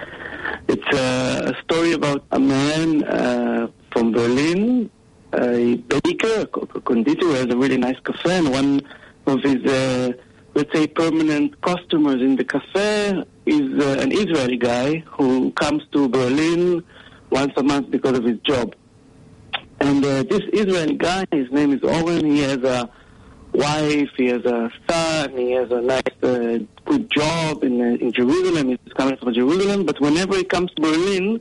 It's uh, a story about a man uh, from Berlin, a baker, a conditor who has a really nice cafe, and one of his, uh, let's say, permanent customers in the cafe is uh, an Israeli guy who comes to Berlin once a month because of his job. And uh, this Israeli guy, his name is Oren, he has a wife, he has a son, he has a nice, uh, good job in, uh, in Jerusalem, he's coming from Jerusalem, but whenever he comes to Berlin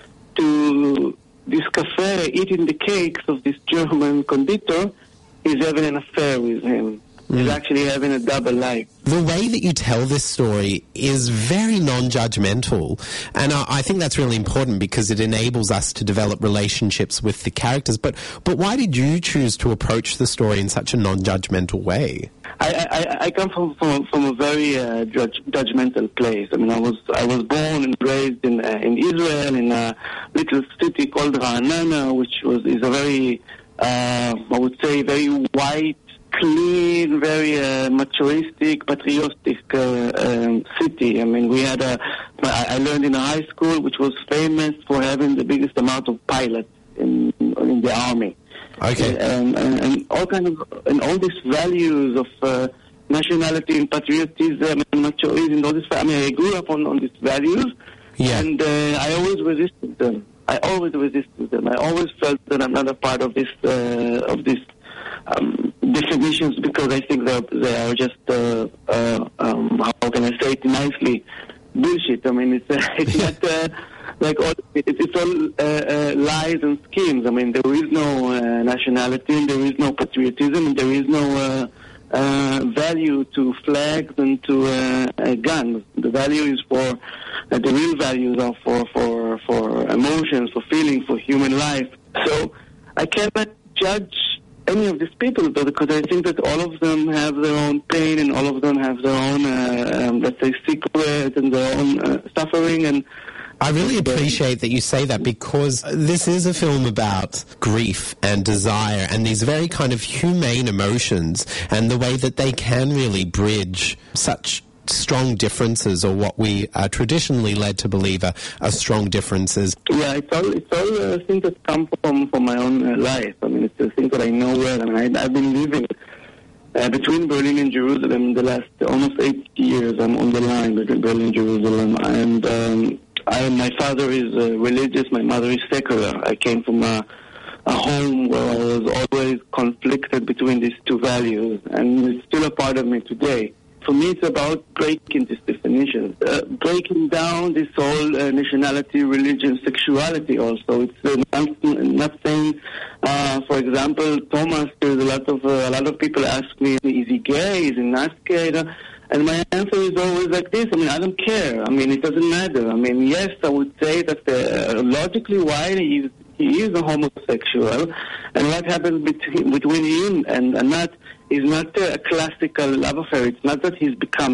to this cafe, eating the cakes of this German conditor, he's having an affair with him. Mm. He's actually having a double life. The way that you tell this story is very non-judgmental, and I, I think that's really important because it enables us to develop relationships with the characters. But but why did you choose to approach the story in such a non-judgmental way? I, I, I come from, from from a very uh, judge, judgmental place. I mean, I was I was born and raised in uh, in Israel in a little city called Ra'anana, which was is a very uh, I would say very white, clean, very uh, machoistic, patriotic uh, um, city. I mean, we had a. I learned in a high school which was famous for having the biggest amount of pilots in in the army. Okay. And, and, and all kind of and all these values of uh, nationality and patriotism and machoism and all this. I mean, I grew up on, on these values, yeah. and uh, I always resisted them. I always resisted them. I always felt that I'm not a part of this uh, of this. Um, definitions, because I think that they are just uh, uh, um, how can I say it nicely, bullshit. I mean, it's uh, it's not uh, like all, it, it's all uh, uh, lies and schemes. I mean, there is no uh, nationality, and there is no patriotism, and there is no uh, uh, value to flags and to uh, uh, guns. The value is for uh, the real values are for for for emotions, for feelings, for human life. So I cannot judge any of these people, but because I think that all of them have their own pain and all of them have their own, uh, um, let's say, secret and their own uh, suffering. And I really appreciate that you say that, because this is a film about grief and desire and these very kind of humane emotions, and the way that they can really bridge such strong differences, or what we are traditionally led to believe are, are strong differences. Yeah, it's all it's all uh, things that come from from my own uh, life. I mean, it's the things that I know well. I mean, I, I've been living uh, between Berlin and Jerusalem the last almost eight years. I'm on the line between Berlin and Jerusalem, and um, I, my father is uh, religious, my mother is secular. I came from a, a home where I was always conflicted between these two values, and it's still a part of me today. For me, it's about breaking these definitions, uh, breaking down this whole uh, nationality, religion, sexuality also. It's uh, not, not saying, uh, for example, Thomas, there's a lot of uh, a lot of people ask me, is he gay, is he not gay? And my answer is always like this. I mean, I don't care. I mean, it doesn't matter. I mean, yes, I would say that uh, logically why he is, he is a homosexual, and what happens between, between him and, and that is not a classical love affair. It's not that he's becoming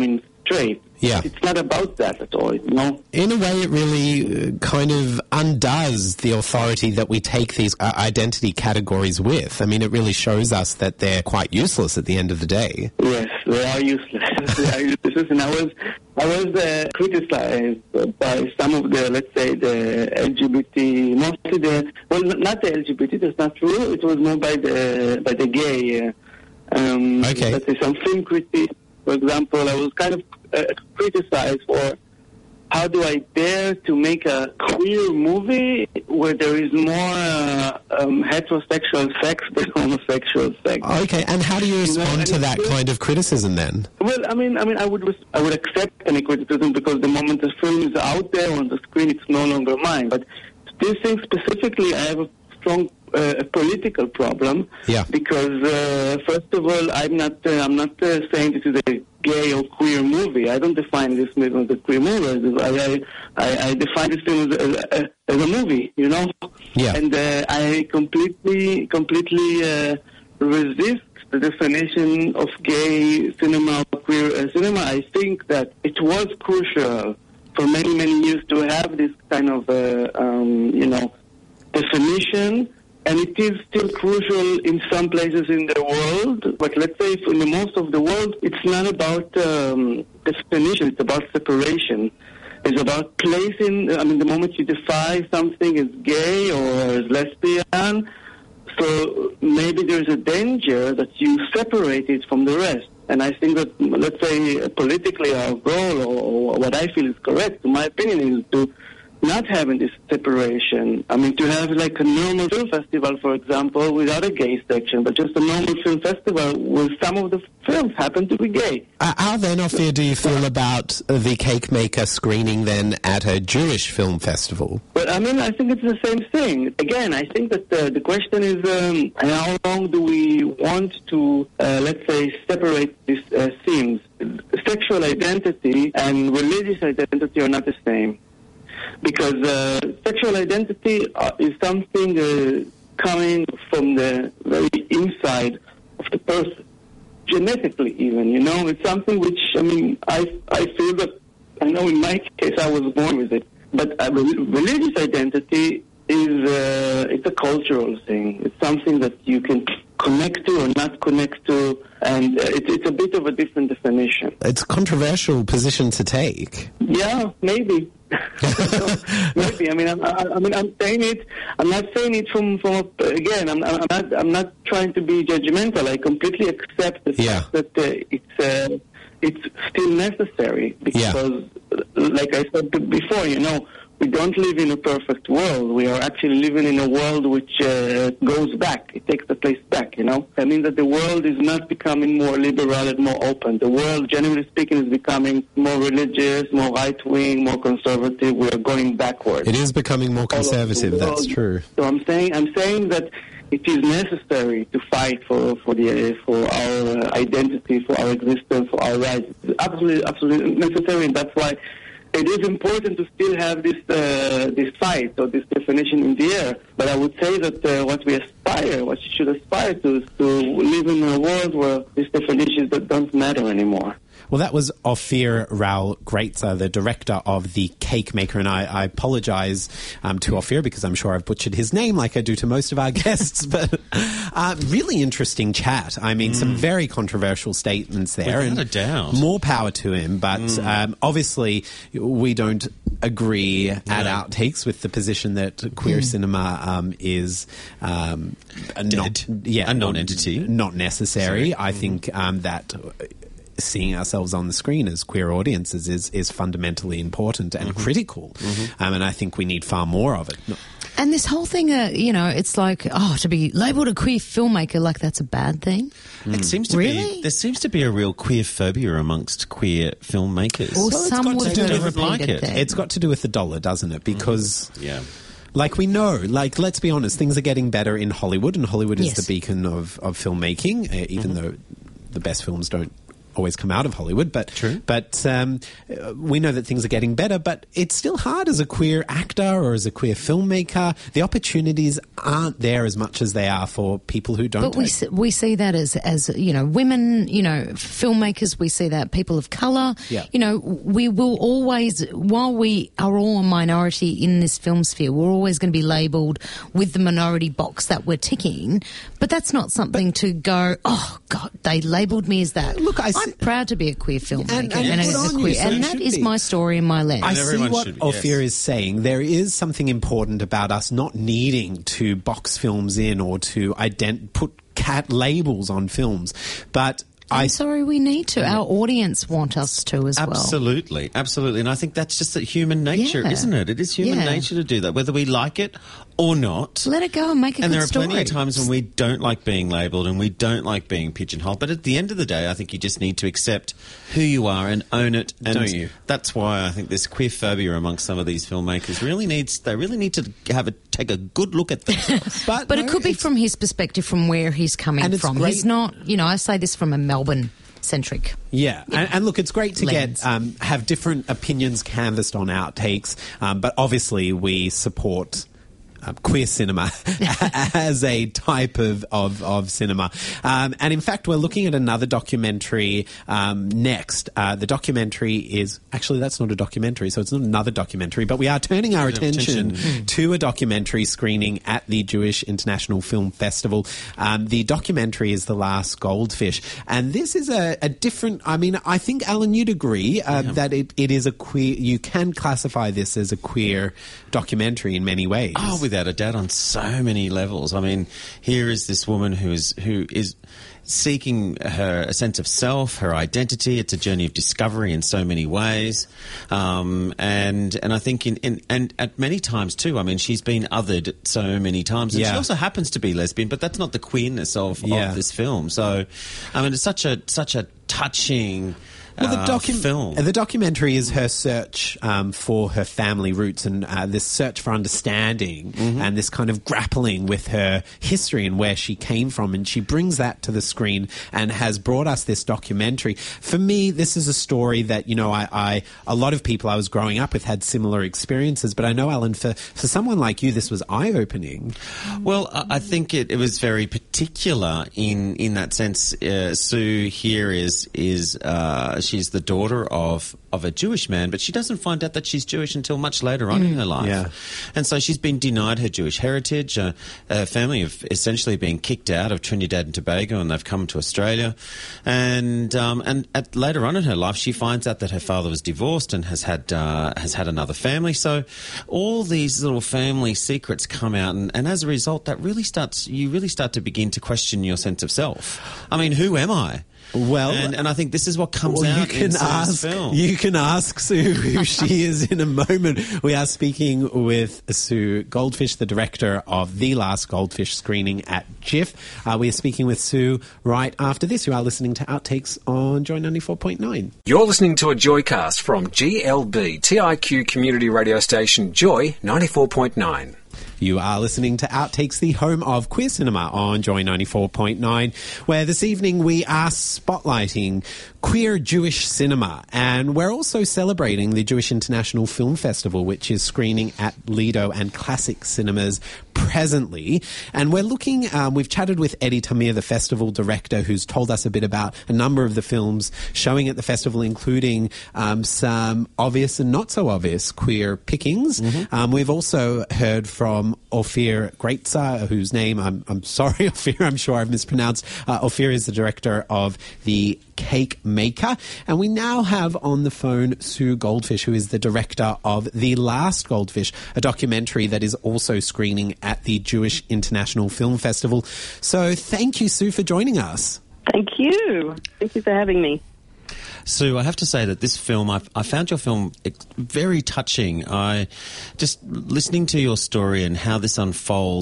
straight. Yeah. It's not about that at all, you know? In a way, it really uh, kind of undoes the authority that we take these uh, identity categories with. I mean, it really shows us that they're quite useless at the end of the day. Yes, they are useless. they are useless. And I was, I was uh, criticized by some of the, let's say, the L G B T, mostly the, well, not the L G B T, that's not true. It was more by the, by the gay. Uh, um, okay. Let's say some film critics, for example, I was kind of uh, criticized for how do I dare to make a queer movie where there is more uh, um, heterosexual sex than homosexual sex. Okay, and how do you respond you know, to that good. kind of criticism then? Well, I mean, I mean, I would, res- I would accept any criticism because the moment the film is out there on the screen, it's no longer mine. But this thing specifically, I have a strong uh, political problem. Yeah. Because uh, first of all, I'm not, uh, I'm not uh, saying this is a gay or queer movie. I don't define this film as a queer movie. I, I, I define this film as a, as a movie, you know? Yeah. And uh, I completely, completely uh, resist the definition of gay cinema or queer uh, cinema. I think that it was crucial for many, many years to have this kind of, uh, um, you know, definition. And it is still crucial in some places in the world, but let's say in the most of the world, it's not about um, definition, it's about separation. It's about placing, I mean, the moment you define something as gay or as lesbian, so maybe there's a danger that you separate it from the rest. And I think that, let's say, politically our goal, or, or what I feel is correct, in my opinion, is to not having this separation. I mean, to have like a normal film festival, for example, without a gay section, but just a normal film festival where some of the films happen to be gay. Uh, how then, Ophir, do you feel about the Cake Maker screening then at a Jewish film festival? But I mean, I think it's the same thing. Again, I think that uh, the question is um, how long do we want to, uh, let's say, separate these uh, themes? Sexual identity and religious identity are not the same. Because uh, sexual identity uh, is something uh, coming from the very inside of the person, genetically even, you know. It's something which, I mean, I I feel that, I know in my case I was born with it, but uh, religious identity is uh, it's a cultural thing. It's something that you can connect to or not connect to, and uh, it, it's a bit of a different definition. It's a controversial position to take. Yeah, maybe. Maybe. I mean, I'm, I, I mean, I'm saying it. I'm not saying it from from a, again. I'm, I'm not. I'm not trying to be judgmental. I completely accept the yeah. fact that uh, it's uh, it's still necessary because, yeah. like I said before, you know, we don't live in a perfect world. We are actually living in a world which uh, goes back. It takes the place back, you know. I mean that the world is not becoming more liberal and more open. The world, generally speaking, is becoming more religious, more right-wing, more conservative. We are going backwards. It is becoming more conservative, that's true. So I'm saying, I'm saying that it is necessary to fight for, for, the, for our identity, for our existence, for our rights. It's absolutely, absolutely necessary, and that's why it is important to still have this uh, this fight or this definition in the air. But I would say that uh, what we aspire, what you should aspire to, is to live in a world where these definitions don't matter anymore. Well, that was Ophir Raul Greitzer, the director of The Cake Maker, and I, I apologise um, to Ophir because I'm sure I've butchered his name like I do to most of our guests, but uh, really interesting chat. I mean, mm. some very controversial statements there. Without and a doubt. More power to him, but mm. um, obviously we don't agree at no. Outtakes with the position that queer mm. cinema um, is um, not, yeah, a non-entity. Not necessary. Sorry. I mm. think um, that seeing ourselves on the screen as queer audiences is, is fundamentally important and mm-hmm. critical. Mm-hmm. Um, and I think we need far more of it. And this whole thing, uh, you know, it's like, oh, to be labelled a queer filmmaker, like that's a bad thing. Mm. It seems to really? be, there seems to be a real queer phobia amongst queer filmmakers. Or well, some would don't like it. Thing. It's got to do with the dollar, doesn't it? Because... Mm. Yeah. Like we know, like let's be honest, things are getting better in Hollywood, and Hollywood is yes. the beacon of, of filmmaking, uh, even mm-hmm. though the best films don't always come out of Hollywood, but True. but um, we know that things are getting better, but it's still hard as a queer actor or as a queer filmmaker. The opportunities aren't there as much as they are for people who don't. But we take- see, we see that as, as, you know, women, you know, filmmakers, we see that, people of colour. Yeah. You know, we will always, while we are all a minority in this film sphere, we're always going to be labelled with the minority box that we're ticking. But that's not something to go, oh, God, they labelled me as that. Look, I I'm proud to be a queer filmmaker. And- and and, good a, on a you, queer, so and it that should is be. my story and my lens. I And see everyone what should be, Ophir yes. is saying. There is something important about us not needing to box films in or to ident- put cat labels on films, but I'm I sorry, we need to. Our audience want us to as well. Absolutely, absolutely. And I think that's just a human nature, Yeah. isn't it? It is human Yeah. nature to do that, whether we like it or not. Let it go and make a And good there are story. plenty of times when we don't like being labelled and we don't like being pigeonholed. But at the end of the day, I think you just need to accept who you are and own it. And Don't you? That's why I think this queer phobia amongst some of these filmmakers really needs. They really need to have a take a good look at themselves. but, But no, it could be it's- from his perspective, from where he's coming And it's from. great- He's not, you know, I say this from a Melbourne centric. Yeah, and, and look, it's great to Lens. get um, have different opinions canvassed on Outtakes, um, but obviously we support um, queer cinema as a type of of, of cinema. Um, and in fact, we're looking at another documentary um, next. Uh, the documentary is actually that's not a documentary, so it's not another documentary, but we are turning our attention Attention. to a documentary screening at the Jewish International Film Festival. Um, the documentary is The Last Goldfish, and this is a, a different. I mean, I think Alan, you'd agree uh, that it, it is a queer. You can classify this as a queer documentary in many ways. Oh, without a doubt, on so many levels. I mean, here is this woman who is who is seeking her a sense of self, her identity. It's a journey of discovery in so many ways, um, and and I think in, in and at many times too. I mean, she's been othered so many times, and Yeah. she also happens to be lesbian, but that's not the queerness of, Yeah. of this film. So, I mean, it's such a such a touching. Well, the, uh, docu- film. the documentary is her search um, for her family roots and uh, this search for understanding Mm-hmm. and this kind of grappling with her history and where she came from. And she brings that to the screen and has brought us this documentary. For me, this is a story that, you know, I, I a lot of people I was growing up with had similar experiences. But I know, Alan, for, for someone like you, this was eye-opening. Well, I I think it, it was very particular in in that sense. Uh, Sue here is is uh, she's the daughter of of a Jewish man, but she doesn't find out that she's Jewish until much later on in her life. Yeah. And so she's been denied her Jewish heritage. Uh, her family have essentially been kicked out of Trinidad and Tobago, and they've come to Australia. And um, and at, later on in her life, she finds out that her father was divorced and has had uh, has had another family. So all these little family secrets come out, and, and as a result, that really starts. You really start to begin to question your sense of self. I mean, who am I? Well, and, and I think this is what comes Well, out you can in Sue's ask. film. You can ask Sue who she is in a moment. We are speaking with Sue Goldfish, the director of The Last Goldfish screening at GIF. Uh, we are speaking with Sue right after this. You are listening to Outtakes on Joy ninety-four point nine. You're listening to a Joycast from G L B T I Q community radio station Joy ninety-four point nine. You are listening to Outtakes, the home of queer cinema on Joy ninety-four point nine, where this evening we are spotlighting queer Jewish cinema. And we're also celebrating the Jewish International Film Festival, which is screening at Lido and Classic Cinemas presently. And we're looking, um, we've chatted with Eddie Tamir, the festival director, who's told us a bit about a number of the films showing at the festival, including um, some obvious and not so obvious queer pickings. Mm-hmm. Um, we've also heard from Ophir Greatza, whose name I'm, I'm sorry, Ophir, I'm sure I've mispronounced. Uh, Ophir is the director of The Cake Maker. And we now have on the phone Sue Goldfish, who is the director of The Last Goldfish, a documentary that is also screening at the Jewish International Film Festival. So thank you, Sue, for joining us. Thank you. Thank you for having me. Sue, I have to say that this film, I, I found your film very touching. I just listening to your story and how this unfolds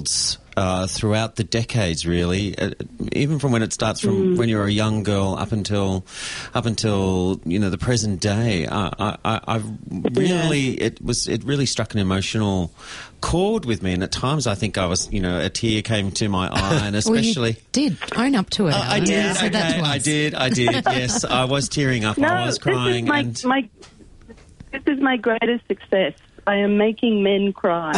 uh, throughout the decades, really, uh, even from when it starts from Mm. when you're a young girl up until up until you know the present day. I, I, I really it was it really struck an emotional chord with me, and at times I think I was you know a tear came to my eye, and especially Well, you did own up to it. Uh, I Alan. did. You said that Okay, to us. I did. I did. Yes, I was tearing up. No, I was crying. this is my, and my this is my greatest success. I am making men cry.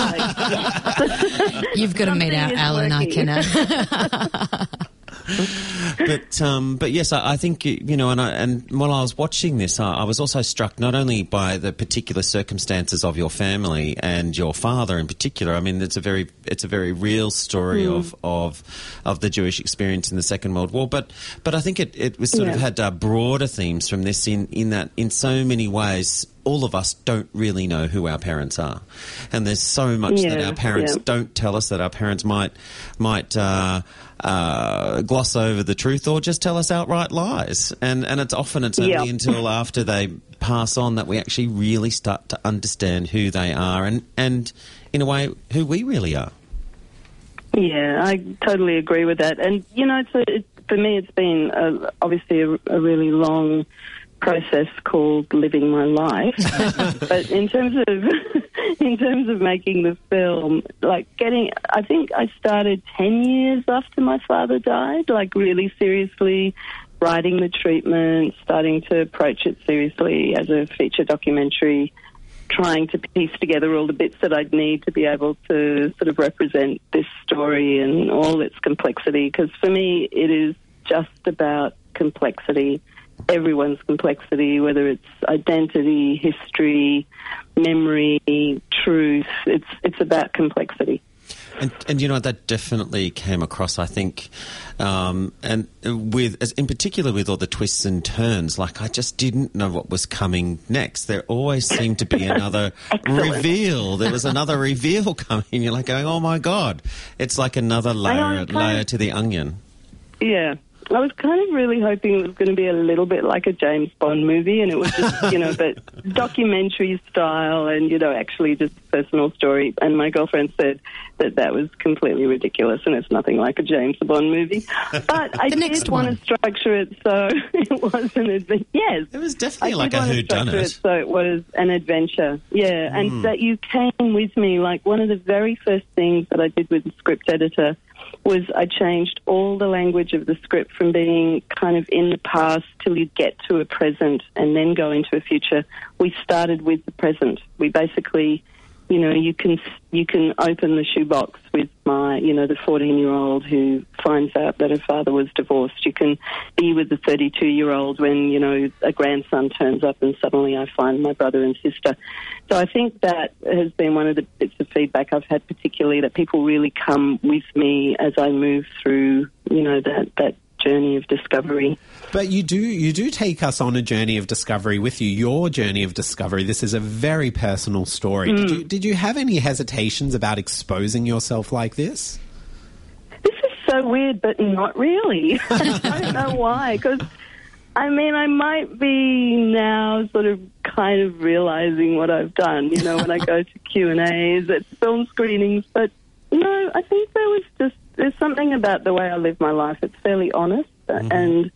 You've got to meet our Something is Alan working. Ikena. but um, but yes, I, I think you know, and I, and while I was watching this, I, I was also struck not only by the particular circumstances of your family and your father in particular. I mean, it's a very it's a very real story Mm. of of of the Jewish experience in the Second World War. But but I think it it was sort of Yeah. had uh, broader themes from this in in that in so many ways. All of us don't really know who our parents are, and there's so much that Yeah, our parents yeah. don't tell us that our parents might might uh, uh, gloss over the truth or just tell us outright lies. And and it's often it's only Yeah. until after they pass on that we actually really start to understand who they are and and in a way who we really are. Yeah, I totally agree with that. And, you know, it's a, it, for me, it's been a, obviously a, a really long process called living my life. But in terms of in terms of making the film, like getting, I think I started ten years after my father died, like really seriously writing the treatment, starting to approach it seriously as a feature documentary, trying to piece together all the bits that I'd need to be able to sort of represent this story and all its complexity. Because for me, it is just about complexity, everyone's complexity, whether it's identity, history, memory, truth. It's it's about complexity. And, and you know that definitely came across, I think, um, and with as in particular with all the twists and turns. Like I just didn't know what was coming next. There always seemed to be another reveal. There was another reveal coming. You're like going, "Oh my god!" It's like another layer kind layer of- to the onion. Yeah. I was kind of really hoping it was going to be a little bit like a James Bond movie, and it was just, you know, but documentary style and, you know, actually just a personal story. And my girlfriend said that that was completely ridiculous and it's nothing like a James Bond movie. But I The next did want one. to structure it so it was an adventure. Yes. It was I definitely did like a want to structure whodunit. it so it was an adventure. Yeah, and that you came with me. Like one of the very first things that I did with the script editor was I changed all the language of the script from being kind of in the past till you get to a present and then go into a future. We started with the present. We basically, you know, you can you can open the shoebox with my, you know, the fourteen-year-old who finds out that her father was divorced. You can be with the thirty-two-year-old when, you know, a grandson turns up and suddenly I find my brother and sister. So I think that has been one of the bits of feedback I've had, particularly that people really come with me as I move through, you know, that, that journey of discovery. But you do you do take us on a journey of discovery with you. Your journey of discovery. This is a very personal story. Did you did you have any hesitations about exposing yourself like this? This is so weird, but not really. I don't know why, because, I mean, I might be now sort of kind of realizing what I've done, you know, when I go to Q and A's at film screenings, but no, I think there was just, there's something about the way I live my life. It's fairly honest, Mm-hmm. and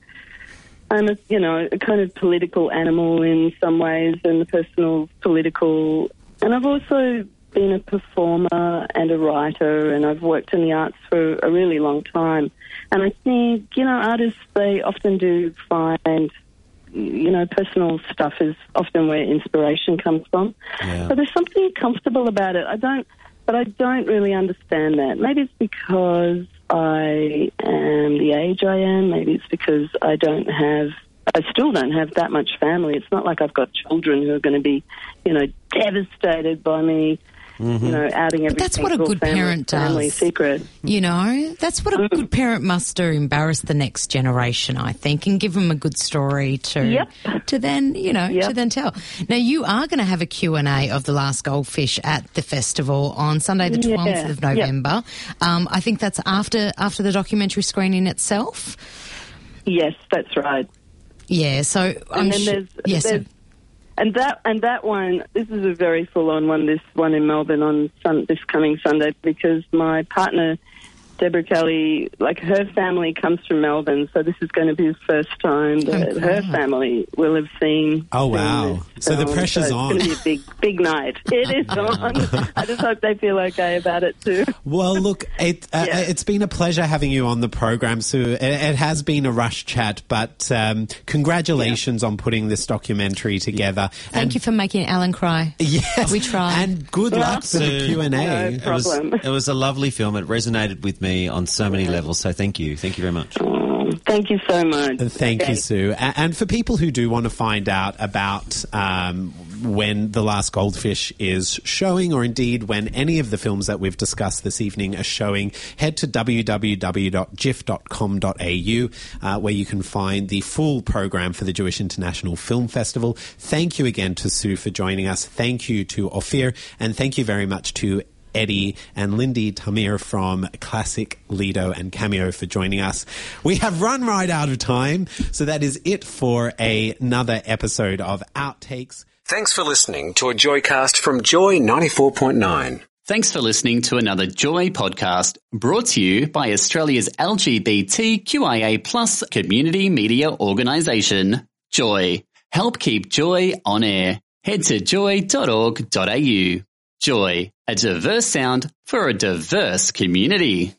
I'm a, you know, a kind of political animal in some ways, and the personal political, and I've also been a performer and a writer, and I've worked in the arts for a really long time. And I think, you know, artists, they often do find, you know, personal stuff is often where inspiration comes from. Yeah. But there's something comfortable about it. I don't, but I don't really understand that. Maybe it's because I am the age I am. Maybe it's because I don't have, I still don't have that much family. It's not like I've got children who are going to be, you know, devastated by me, Mm-hmm. you know, outing every But that's what a single good family, parent family does. secret. You know, that's what a good parent must do, embarrass the next generation, I think, and give them a good story to Yep. to then, you know, to Yep. then tell. Now, you are going to have a Q and A of The Last Goldfish at the festival on Sunday the Yeah. twelfth of Yep. November. Um, I think that's after after the documentary screening itself. Yes, that's right. Yeah, so I'm And then su- there's, yes, there's And that and that one, this is a very full-on one, this one in Melbourne on sun, this coming Sunday, because my partner, Deborah Kelly, like her family comes from Melbourne, so this is going to be the first time that Oh, her wow. family will have seen. Oh, wow. seen this So the film. pressure's so on. It's going to be a big, big night. It is on. I just hope they feel okay about it too. Well, look, it, uh, Yeah. it's been a pleasure having you on the program, Sue. It, it has been a rush chat, but um, congratulations on putting this documentary together. Thank and, you for making Alan cry. Yes, We tried. And good luck for the Sue, Q and No A. It was, problem. it was a lovely film. It resonated with me on so many levels. So thank you. Thank you very much. Oh, thank you so much. Thank Okay. you, Sue. A- And for people who do want to find out about um, when The Last Goldfish is showing, or indeed when any of the films that we've discussed this evening are showing, head to w w w dot jiff dot com dot a u uh, where you can find the full program for the Jewish International Film Festival. Thank you again to Sue for joining us. Thank you to Ophir, and thank you very much to Eddie and Lindy Tamir from Classic Lido and Cameo for joining us. We have run right out of time, so that is it for a- another episode of Outtakes. Thanks for listening to a Joycast from Joy ninety-four point nine. Thanks for listening to another Joy podcast brought to you by Australia's L G B T Q I A plus community media organisation, Joy. Help keep Joy on air. Head to joy dot org dot a u. Joy, a diverse sound for a diverse community.